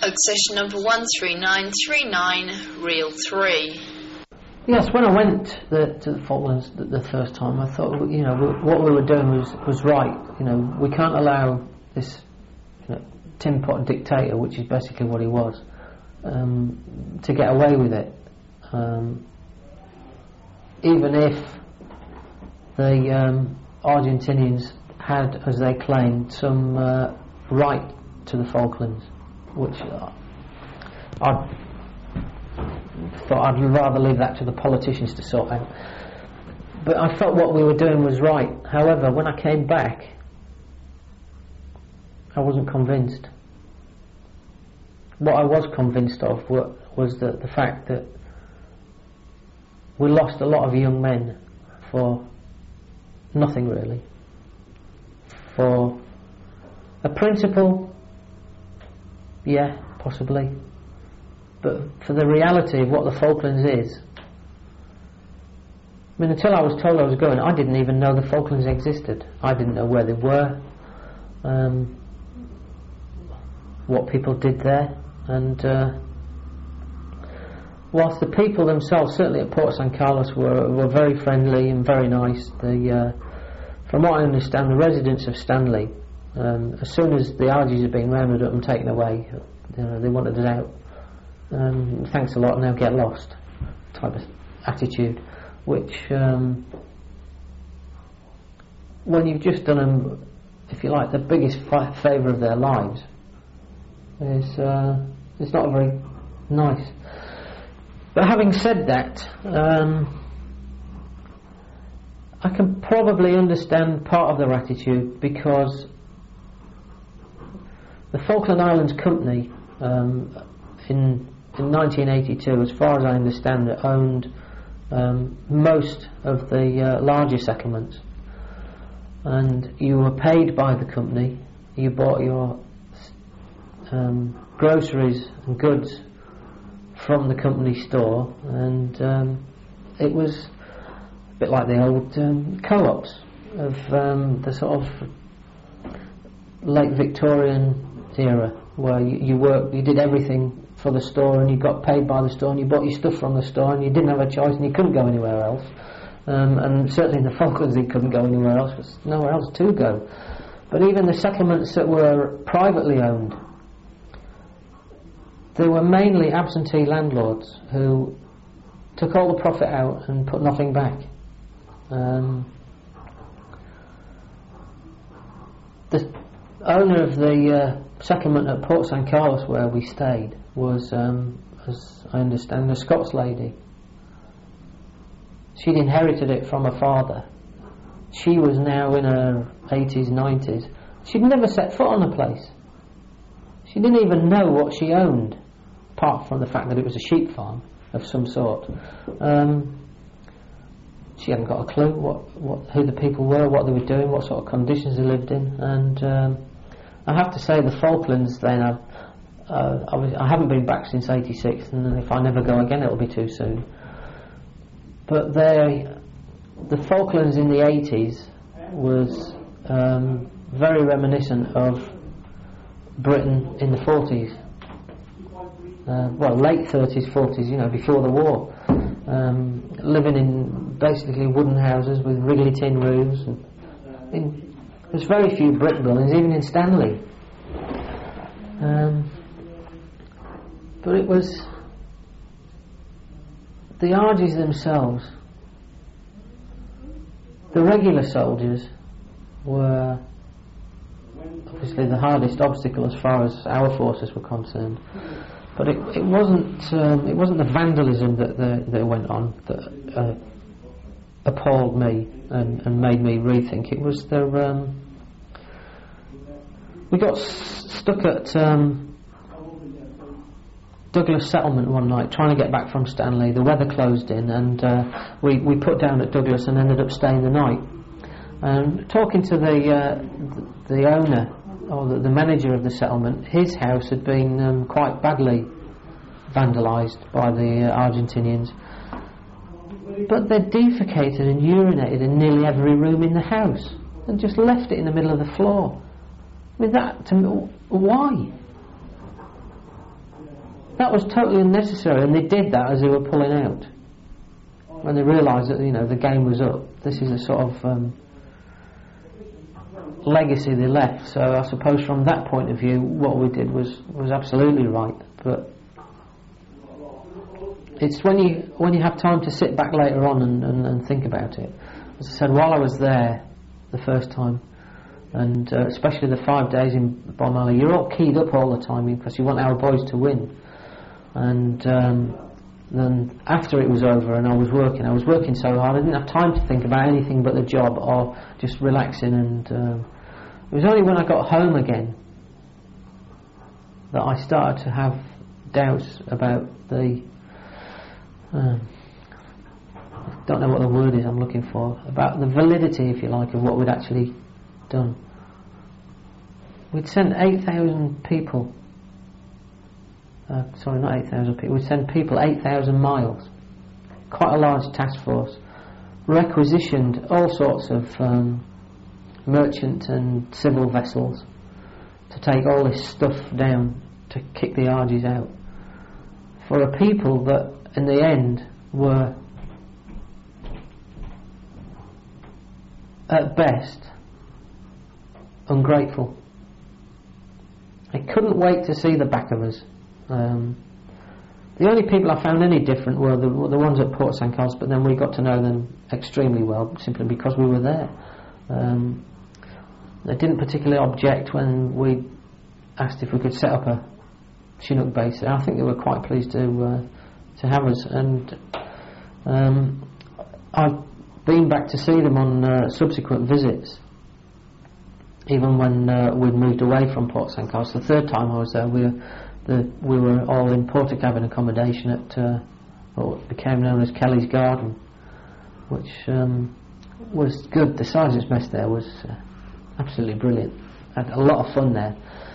Code session number 13939, reel 3. Yes, when I went to the Falklands the first time, I thought, what we were doing was right. We can't allow this tin pot dictator, which is basically what he was, to get away with it. Even if the Argentinians had, as they claimed, some right to the Falklands, which I thought I'd rather leave that to the politicians to sort out. But I felt what we were doing was right. However, when I came back, I wasn't convinced. What I was convinced of was the fact that we lost a lot of young men for nothing really. For a principle, yeah, possibly. But for the reality of what the Falklands is, I mean, until I was told I was going, I didn't even know the Falklands existed. I didn't know where they were, what people did there, and whilst the people themselves, certainly at Port San Carlos, were very friendly and very nice, from what I understand, the residents of Stanley, as soon as the Argies had been rounded up and taken away, they wanted us out. Thanks a lot, now get lost type of attitude, which when you've just done them, if you like, the biggest favour of their lives, is it's not very nice. But having said that, I can probably understand part of their attitude, because the Falkland Islands Company in 1982, as far as I understand it, owned most of the larger settlements, and you were paid by the company. You bought your groceries and goods from the company store, and it was a bit like the old co-ops of the sort of late Victorian era, where you did everything for the store, and you got paid by the store, and you bought your stuff from the store, and you didn't have a choice, and you couldn't go anywhere else. And certainly in the Falklands you couldn't go anywhere else, because nowhere else to go. But even the settlements that were privately owned, they were mainly absentee landlords who took all the profit out and put nothing back. The owner of the settlement at Port San Carlos, where we stayed, was, as I understand, a Scots lady. She'd inherited it from her father. She was now in her 80s, 90s. She'd never set foot on the place. She didn't even know what she owned, apart from the fact that it was a sheep farm of some sort. She hadn't got a clue who the people were, what they were doing, what sort of conditions they lived in. And I have to say, the Falklands then, I haven't been back since '86, and if I never go again it'll be too soon. But the Falklands in the 80s was very reminiscent of Britain in the 40s. Late 30s, 40s, before the war. Living in basically wooden houses with wriggly tin roofs. There's very few brick buildings, even in Stanley. But it was the Argies themselves. The regular soldiers were obviously the hardest obstacle as far as our forces were concerned. But it wasn't the vandalism that went on that appalled me and made me rethink. It was we got stuck at Douglas Settlement one night trying to get back from Stanley. The weather closed in, and we put down at Douglas and ended up staying the night. And talking to the owner, or the manager of the settlement, his house had been quite badly vandalised by the Argentinians, but they defecated and urinated in nearly every room in the house and just left it in the middle of the floor. I mean, that to me, why? that was totally unnecessary, and they did that as they were pulling out. When they realised that, you know, the game was up. This is a sort of legacy they left. So I suppose from that point of view, what we did was absolutely right. But it's when you have time to sit back later on and think about it. As I said, while I was there the first time, and especially the 5 days in Balmala, you're all keyed up all the time because you want our boys to win. And then after it was over and I was working so hard, I didn't have time to think about anything but the job or just relaxing. And it was only when I got home again that I started to have doubts about the I don't know what the word is I'm looking for, about the validity, if you like, of what we'd actually done. We'd sent 8,000 people, sorry, not 8,000 people, we'd sent people 8,000 miles, quite a large task force, requisitioned all sorts of merchant and civil vessels to take all this stuff down to kick the Argies out, for a people that in the end were at best ungrateful. I couldn't wait to see the back of us. The only people I found any different were the ones at Port St. Carlos, but then we got to know them extremely well simply because we were there. They didn't particularly object when we asked if we could set up a Chinook base. I think they were quite pleased to have us, and I've been back to see them on subsequent visits. Even when we'd moved away from Port St. Carlos, the third time I was there, we were all in Portakabin accommodation at what became known as Kelly's Garden, which was good. The sergeant's mess there was absolutely brilliant. Had a lot of fun there.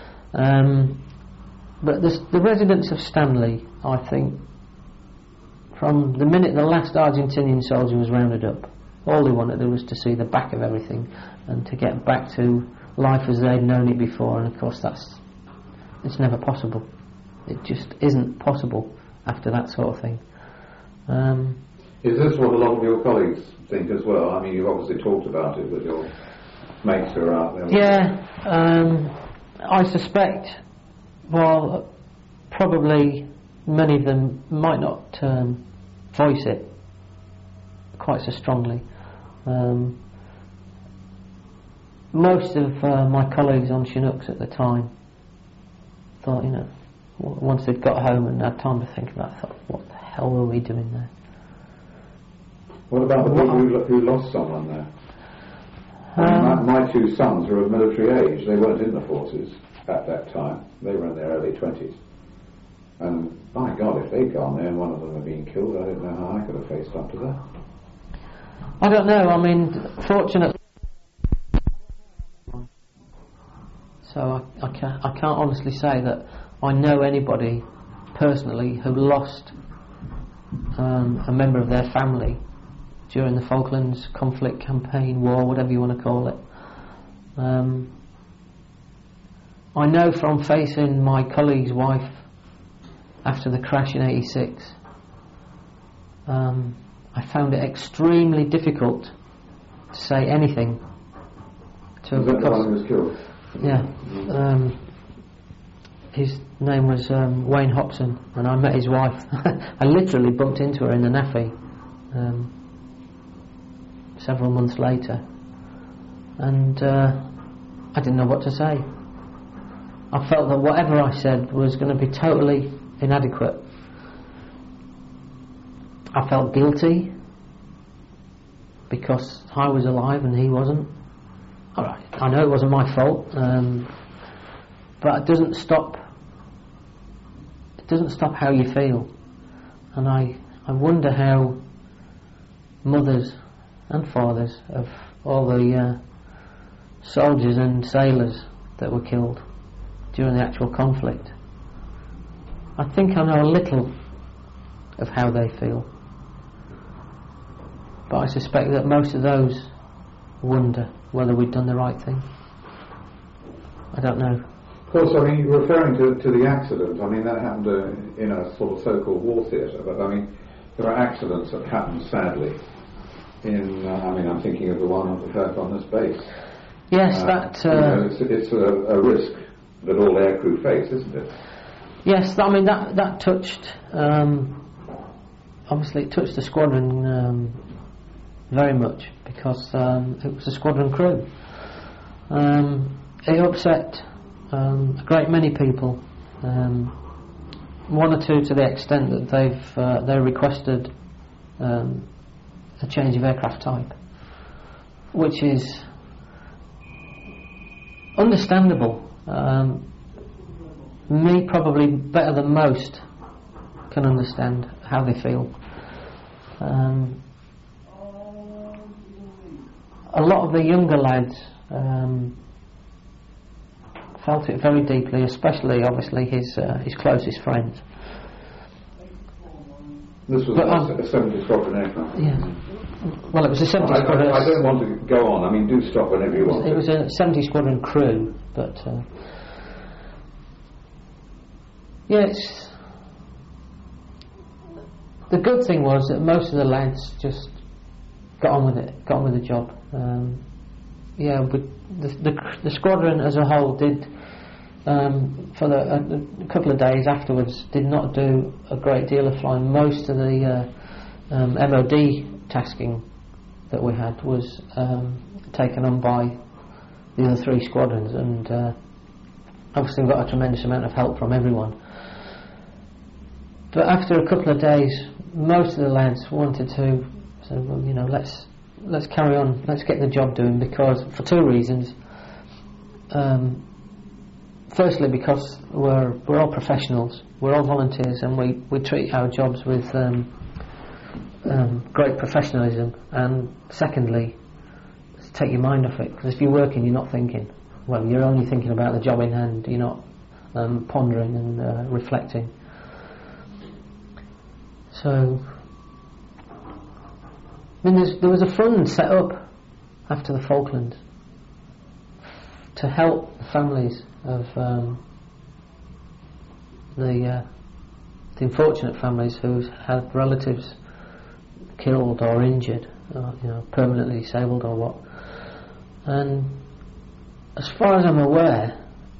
But the residents of Stanley, I think, from the minute the last Argentinian soldier was rounded up, all they wanted to do was to see the back of everything and to get back to life as they'd known it before. And of course it's never possible. It just isn't possible after that sort of thing. Is this what a lot of your colleagues think as well? I mean, you've obviously talked about it with your mates who are out there. Yeah, I suspect, well, probably many of them might not voice it quite so strongly. Most of my colleagues on Chinooks at the time thought, you know, once they'd got home and had time to think about it, thought, what the hell were we doing there? What about the people who lost someone there? My two sons were of military age. They weren't in the forces at that time. They were in their early 20s. And my God, if they'd gone there and one of them had been killed, I don't know how I could have faced up to that. I don't know. I mean, fortunately, so I can't honestly say that I know anybody personally who lost a member of their family during the Falklands conflict, campaign, war, whatever you want to call it. I know from facing my colleague's wife after the crash in '86, I found it extremely difficult to say anything to Was that the one who was killed? Yeah. His name was Wayne Hobson, and I met his wife. I literally bumped into her in the NAFI several months later, and I didn't know what to say. I felt that whatever I said was going to be totally inadequate. I felt guilty because I was alive and he wasn't. All right, I know it wasn't my fault, but it doesn't stop. It doesn't stop how you feel, and I wonder how mothers and fathers of all the soldiers and sailors that were killed during the actual conflict. I think I know a little of how they feel, but I suspect that most of those wonder whether we'd done the right thing. I don't know. Of course, I mean, referring to the accident, I mean, that happened in a sort of so-called war theatre, but I mean, there are accidents that happen sadly I'm thinking of the one we've heard on this base. Yes, it's a risk that all aircrew face, isn't it? Yes, I mean, that touched, obviously it touched the squadron very much, because it was a squadron crew. It upset a great many people, one or two to the extent that they requested a change of aircraft type, which is understandable. Me probably better than most can understand how they feel. A lot of the younger lads felt it very deeply, especially obviously his closest friends. This was a 70 Squadron aircraft. Yeah. Well, it was a 70 Squadron. I don't want to go on. I mean, do stop whenever you want. It was a 70 Squadron crew, but it's the good thing was that most of the lads just got on with it, got on with the job. But the squadron as a whole did, for a couple of days afterwards, did not do a great deal of flying. Most of the MOD tasking that we had was taken on by the other three squadrons, and obviously we got a tremendous amount of help from everyone. But after a couple of days, most of the lads wanted to say, well, let's carry on, let's get the job doing, because for two reasons. Firstly, because we're all professionals, we're all volunteers, and we treat our jobs with great professionalism. And secondly, to take your mind off it, because if you're working, you're not thinking. Well, you're only thinking about the job in hand. You're not pondering and reflecting. So, I mean, there was a fund set up after the Falklands to help the families of the unfortunate families who had relatives killed or injured, or, permanently disabled or what. And as far as I'm aware,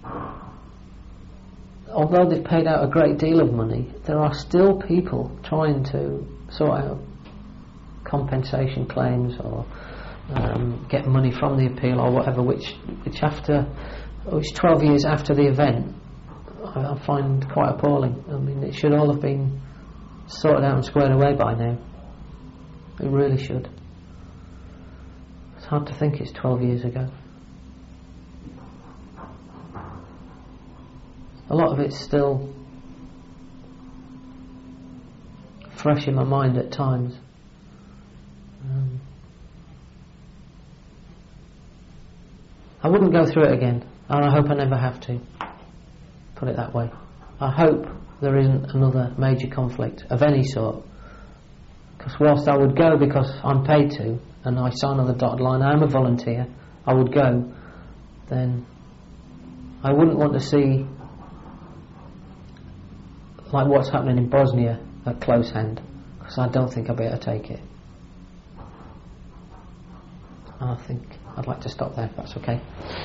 although they've paid out a great deal of money, there are still people trying to sort out compensation claims or get money from the appeal or whatever, which 12 years after the event I find quite appalling. I mean, it should all have been sorted out and squared away by now. It really should. It's hard to think it's 12 years ago. A lot of it's still fresh in my mind at times. I wouldn't go through it again, and I hope I never have to. Put it that way. I hope there isn't another major conflict of any sort. Because whilst I would go because I'm paid to, and I sign on the dotted line, I'm a volunteer, I would go, then I wouldn't want to see like what's happening in Bosnia at close hand, because I don't think I'll be able to take it. I think I'd like to stop there, if that's okay.